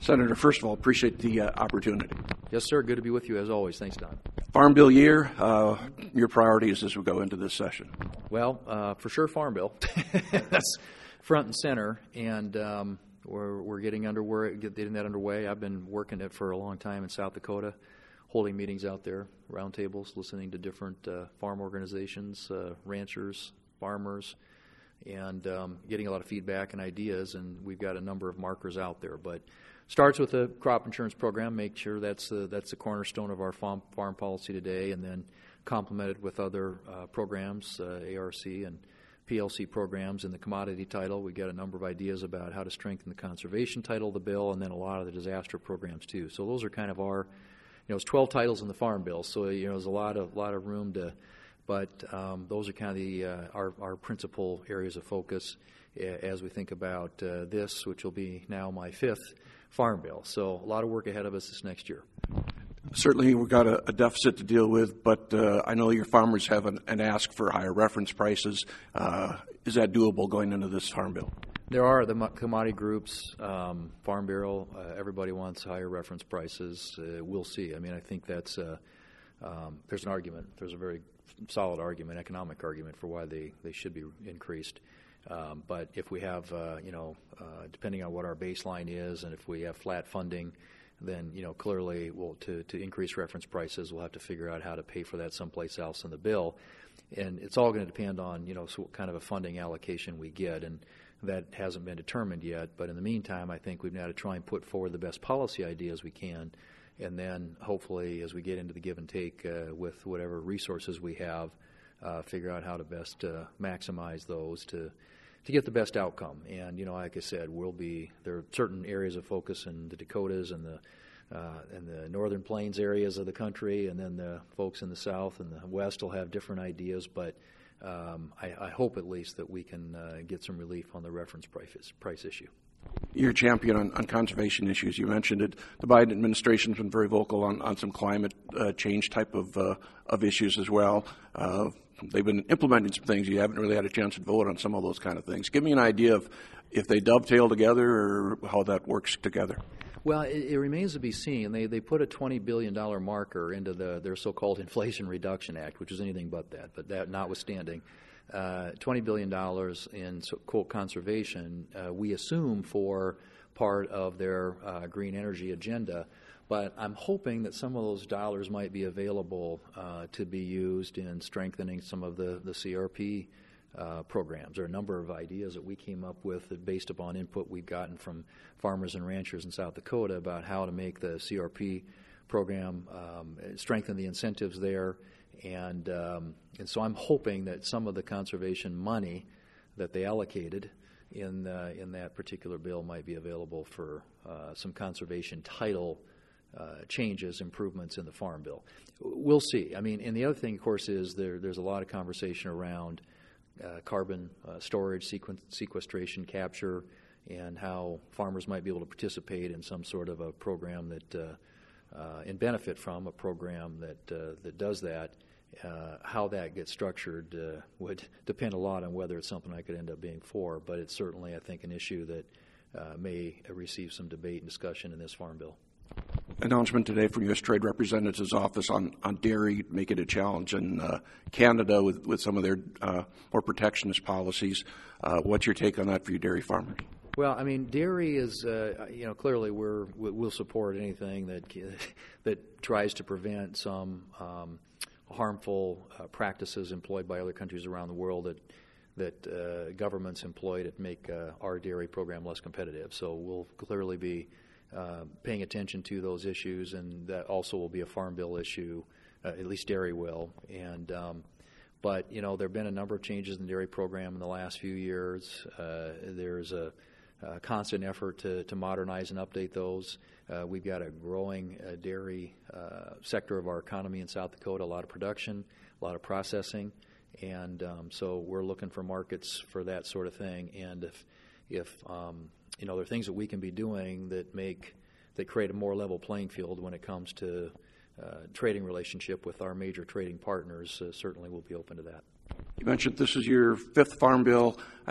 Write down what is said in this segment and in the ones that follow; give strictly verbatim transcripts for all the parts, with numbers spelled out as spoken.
Senator, first of all, appreciate the uh, opportunity. Yes, sir. Good to be with you as always. Thanks, Don. Farm Bill year, uh, your priorities as we go into this session. Well, uh, for sure, Farm Bill. That's front and center, and um, we're, we're getting, under, getting that underway. I've been working it for a long time in South Dakota, holding meetings out there, roundtables, listening to different uh, farm organizations, uh, ranchers, farmers, and um, getting a lot of feedback and ideas, and we've got a number of markers out there. But starts with the crop insurance program, make sure that's the, that's the cornerstone of our farm, farm policy today, and then complemented with other uh, programs, uh, A R C and P L C programs. In the commodity title, we got a number of ideas about how to strengthen the conservation title of the bill, and then a lot of the disaster programs too. So those are kind of our, you know, it's twelve titles in the Farm Bill, so you know there's a lot of lot of room to, but um, those are kind of the uh, our our principal areas of focus as we think about uh, this, which will be now my fifth Farm Bill. So a lot of work ahead of us this next year. Certainly, we've got a, a deficit to deal with, but uh, I know your farmers have an, an ask for higher reference prices. Uh, is that doable going into this Farm Bill? There are the commodity groups, um, Farm Bureau, uh, everybody wants higher reference prices. Uh, we'll see. I mean, I think that's, uh, um, there's an argument. There's a very solid argument, economic argument for why they, they should be increased. Um, but if we have, uh, you know, uh, depending on what our baseline is, and if we have flat funding, then, you know, clearly we'll, to, to increase reference prices, we'll have to figure out how to pay for that someplace else in the bill. And it's all going to depend on, you know, so what kind of a funding allocation we get. And that hasn't been determined yet. But in the meantime, I think we've got to try and put forward the best policy ideas we can. And then hopefully as we get into the give and take uh, with whatever resources we have, uh, figure out how to best uh, maximize those to to get the best outcome. And, you know, like I said, we'll be, there are certain areas of focus in the Dakotas and the uh, and the northern plains areas of the country, and then the folks in the south and the west will have different ideas, but um, I, I hope at least that we can uh, get some relief on the reference price, price issue. You're a champion on, on conservation issues. You mentioned it. The Biden administration's been very vocal on, on some climate uh, change type of uh, of issues as well. Uh, they've been implementing some things. You haven't really had a chance to vote on some of those kind of things. Give me an idea of if they dovetail together or how that works together. Well, it, it remains to be seen. They they put a twenty billion dollars marker into the their so-called Inflation Reduction Act, which is anything but that. But that notwithstanding, uh, twenty billion dollars in, so, quote, conservation, uh, we assume for part of their uh, green energy agenda. But I'm hoping that some of those dollars might be available uh, to be used in strengthening some of the, the C R P uh, programs. There are a number of ideas that we came up with that based upon input we've gotten from farmers and ranchers in South Dakota about how to make the C R P program, um, strengthen the incentives there. And, um, and so I'm hoping that some of the conservation money that they allocated in, uh, in that particular bill might be available for uh, some conservation title Uh, changes, improvements in the Farm Bill. We'll see. I mean, and the other thing, of course, is there, there's a lot of conversation around uh, carbon uh, storage, sequen- sequestration, capture, and how farmers might be able to participate in some sort of a program that, uh, uh, and benefit from a program that uh, that does that. Uh, how that gets structured uh, would depend a lot on whether it's something I could end up being for, but it's certainly, I think, an issue that uh, may receive some debate and discussion in this Farm Bill. Announcement today from U S Trade Representative's office on, on dairy, make it a challenge in uh, Canada with, with some of their uh, more protectionist policies. Uh, what's your take on that for you dairy farmers? Well, I mean, dairy is, uh, you know, clearly we're, we'll support anything that that tries to prevent some um, harmful uh, practices employed by other countries around the world that that uh, governments employ to make uh, our dairy program less competitive. So we'll clearly be Uh, paying attention to those issues, and that also will be a Farm Bill issue, uh, at least dairy will. And um, but you know there have been a number of changes in the dairy program in the last few years. Uh, there's a, a constant effort to, to modernize and update those. Uh, we've got a growing uh, dairy uh, sector of our economy in South Dakota, a lot of production, a lot of processing, and um, so we're looking for markets for that sort of thing. And if if um, you know, there are things that we can be doing that make, that create a more level playing field when it comes to uh, trading relationship with our major trading partners. Uh, certainly we'll be open to that. You mentioned this is your fifth Farm Bill. I think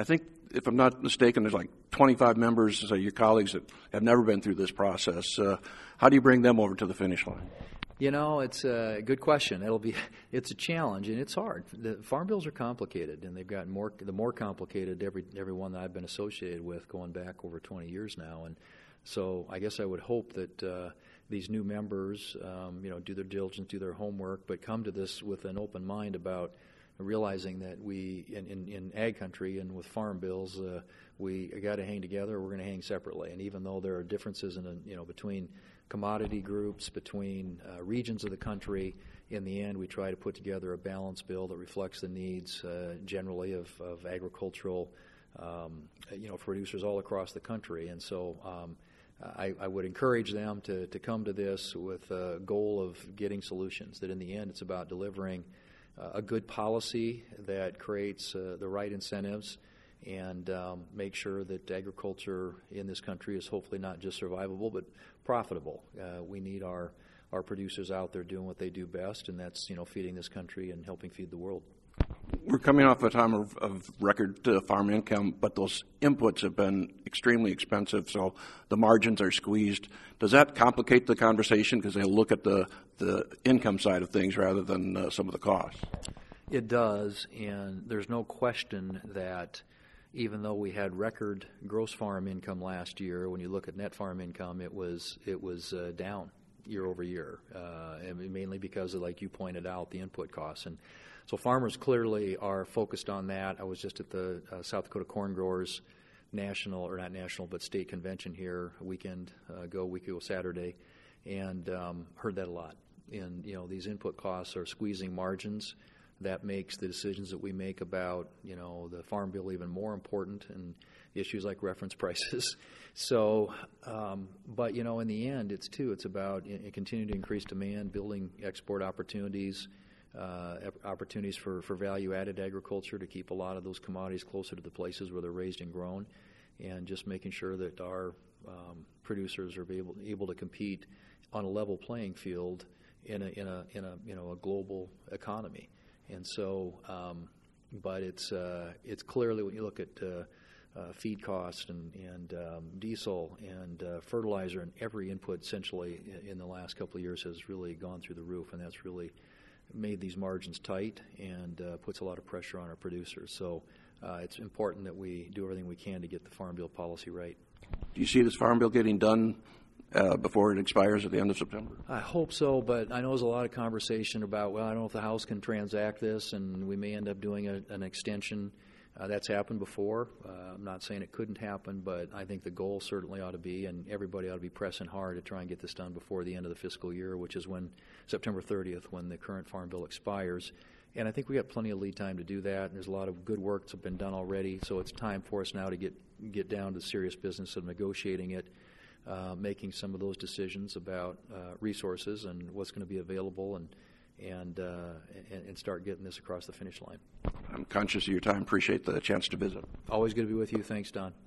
if I'm not mistaken, there's like twenty-five members, so your colleagues that have never been through this process. Uh, how do you bring them over to the finish line? You know, it's a good question. It'll be, it's a challenge, and it's hard. The farm bills are complicated, and they've gotten more, the more complicated every every one that I've been associated with, going back over twenty years now. And so, I guess I would hope that uh, these new members, um, you know, do their diligence, do their homework, but come to this with an open mind about realizing that we, in, in, in ag country and with farm bills, uh, we got to hang together. We're going to hang separately, and even though there are differences in, a, you know, between commodity groups, between uh, regions of the country, in the end we try to put together a balanced bill that reflects the needs uh, generally of, of agricultural um, you know, producers all across the country. And so um, I, I would encourage them to, to come to this with a goal of getting solutions, that in the end it's about delivering uh, a good policy that creates uh, the right incentives and um, make sure that agriculture in this country is hopefully not just survivable but profitable. Uh, we need our, our producers out there doing what they do best, and that's, you know, feeding this country and helping feed the world. We're coming off a time of, of record uh, farm income, but those inputs have been extremely expensive, so the margins are squeezed. Does that complicate the conversation because they look at the, the income side of things rather than uh, some of the costs? It does, and there's no question that even though we had record gross farm income last year, when you look at net farm income, it was it was uh, down year over year, uh, and mainly because of, like you pointed out, the input costs. And so farmers clearly are focused on that. I was just at the uh, South Dakota Corn Growers national, or not national, but state convention here a weekend uh, ago, a week ago Saturday, and um, heard that a lot. And, you know, these input costs are squeezing margins. That makes the decisions that we make about, you know, the farm bill even more important, and issues like reference prices. So, um, but, you know, in the end, it's too, it's about in, in continuing to increase demand, building export opportunities, uh, opportunities for, for value-added agriculture to keep a lot of those commodities closer to the places where they're raised and grown, and just making sure that our um, producers are able, able to compete on a level playing field in a, in a, in a, you know, a global economy. And so, um, but it's uh, it's clearly, when you look at uh, uh, feed costs and, and um, diesel and uh, fertilizer, and every input essentially in the last couple of years has really gone through the roof, and that's really made these margins tight and uh, puts a lot of pressure on our producers. So uh, it's important that we do everything we can to get the Farm Bill policy right. Do you see this Farm Bill getting done Uh, before it expires at the end of September? I hope so, but I know there's a lot of conversation about, well, I don't know if the House can transact this, and we may end up doing a, an extension. Uh, that's happened before. Uh, I'm not saying it couldn't happen, but I think the goal certainly ought to be, and everybody ought to be pressing hard to try and get this done before the end of the fiscal year, which is when September thirtieth, when the current Farm Bill expires. And I think we got plenty of lead time to do that, and there's a lot of good work that's been done already, so it's time for us now to get, get down to the serious business of negotiating it. Uh, making some of those decisions about uh, resources and what's going to be available, and and, uh, and and start getting this across the finish line. I'm conscious of your time. Appreciate the chance to visit. Always good to be with you. Thanks, Don.